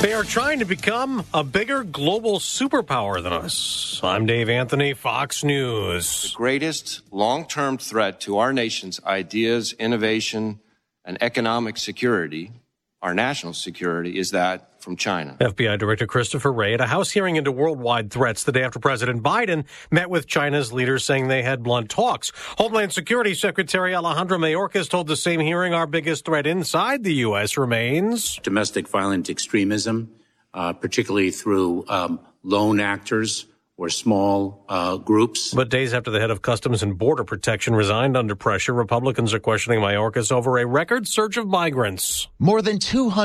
They are trying to become a bigger global superpower than us. I'm Dave Anthony, Fox News. The greatest long-term threat to our nation's ideas, innovation, and economic security, our national security, is that from China. FBI Director Christopher Wray at a House hearing into worldwide threats the day after President Biden met with China's leaders, saying they had blunt talks. Homeland Security Secretary Alejandro Mayorkas told the same hearing our biggest threat inside the U.S. remains domestic violent extremism, particularly through lone actors or small groups. But days after the head of Customs and Border Protection resigned under pressure, Republicans are questioning Mayorkas over a record surge of migrants. More than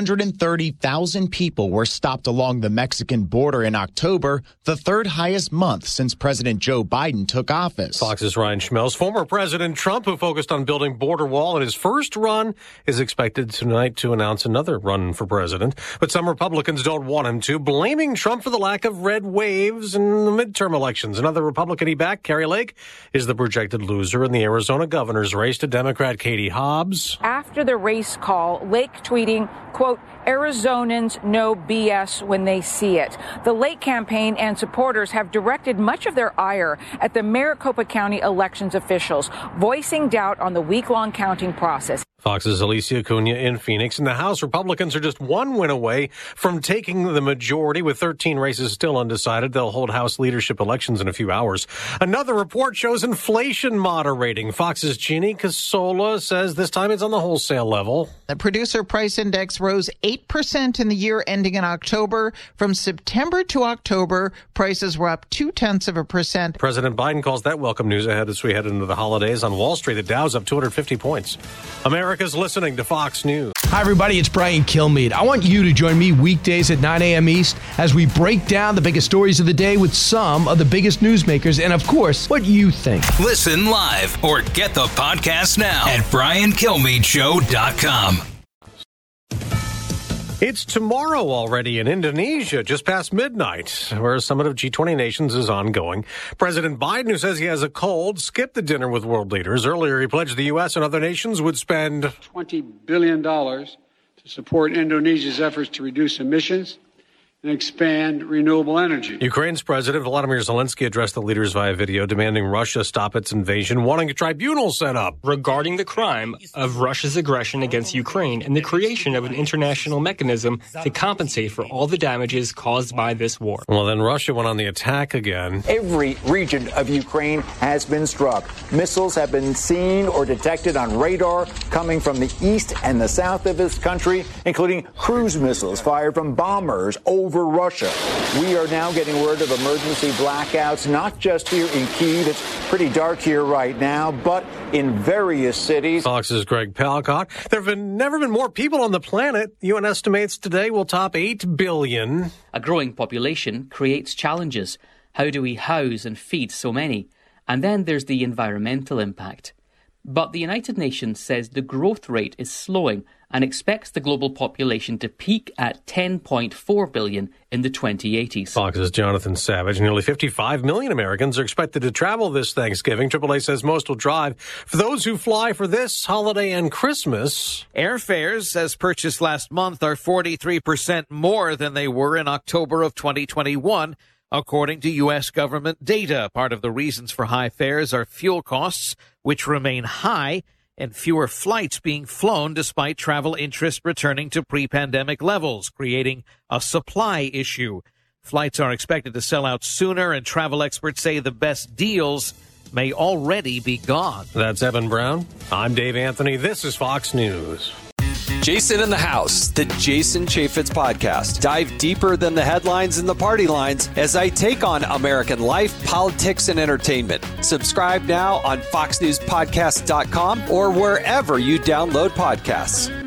230,000 people were stopped along the Mexican border in October, the third highest month since President Joe Biden took office. Fox's Ryan Schmelz. Former President Trump, who focused on building border wall in his first run, is expected tonight to announce another run for president. But some Republicans don't want him to, blaming Trump for the lack of red waves in the midterm elections. Another Republican he backed, Kari Lake, is the projected loser in the Arizona governor's race to Democrat Katie Hobbs. After the race call, Lake tweeting, quote, Arizonans know BS when they see it. The Lake campaign and supporters have directed much of their ire at the Maricopa County elections officials, voicing doubt on the week-long counting process. Fox's Alicia Cunha in Phoenix. In the House, Republicans are just one win away from taking the majority. With 13 races still undecided, they'll hold House leadership elections in a few hours. Another report shows inflation moderating. Fox's Ginny Casola says this time it's on the wholesale level. The producer price index rose 8% in the year ending in October. From September to October, prices were up 0.2%. President Biden calls that welcome news ahead as we head into the holidays. On Wall Street, the Dow's up 250 points. America's listening to Fox News. Hi, everybody. It's Brian Kilmeade. I want you to join me weekdays at 9 a.m. East as we break down the biggest stories of the day with some of the biggest newsmakers and, of course, what you think. Listen live or get the podcast now at BrianKilmeadShow.com. It's tomorrow already in Indonesia, just past midnight, where a summit of G20 nations is ongoing. President Biden, who says he has a cold, skipped the dinner with world leaders. Earlier, he pledged the U.S. and other nations would spend $20 billion to support Indonesia's efforts to reduce emissions and expand renewable energy. Ukraine's President Volodymyr Zelensky addressed the leaders via video, demanding Russia stop its invasion, wanting a tribunal set up regarding the crime of Russia's aggression against Ukraine and the creation of an international mechanism to compensate for all the damages caused by this war. Well, then Russia went on the attack again. Every region of Ukraine has been struck. Missiles have been seen or detected on radar coming from the east and the south of this country, including cruise missiles fired from bombers over Russia. We are now getting word of emergency blackouts, not just here in Kyiv. It's pretty dark here right now, but in various cities. Fox's Greg Palcott. There have never been more people on the planet. UN estimates today will top 8 billion. A growing population creates challenges. How do we house and feed so many? And then there's the environmental impact. But the United Nations says the growth rate is slowing and expects the global population to peak at 10.4 billion in the 2080s. Fox's Jonathan Savage. Nearly 55 million Americans are expected to travel this Thanksgiving. AAA says most will drive. For those who fly for this holiday and Christmas, airfares, as purchased last month, are 43% more than they were in October of 2021, according to U.S. government data. Part of the reasons for high fares are fuel costs, which remain high, and fewer flights being flown despite travel interest returning to pre-pandemic levels, creating a supply issue. Flights are expected to sell out sooner, and travel experts say the best deals may already be gone. That's Evan Brown. I'm Dave Anthony. This is Fox News. Jason in the House, the Jason Chaffetz podcast. Dive deeper than the headlines and the party lines as I take on American life, politics, and entertainment. Subscribe now on FoxNewsPodcast.com or wherever you download podcasts.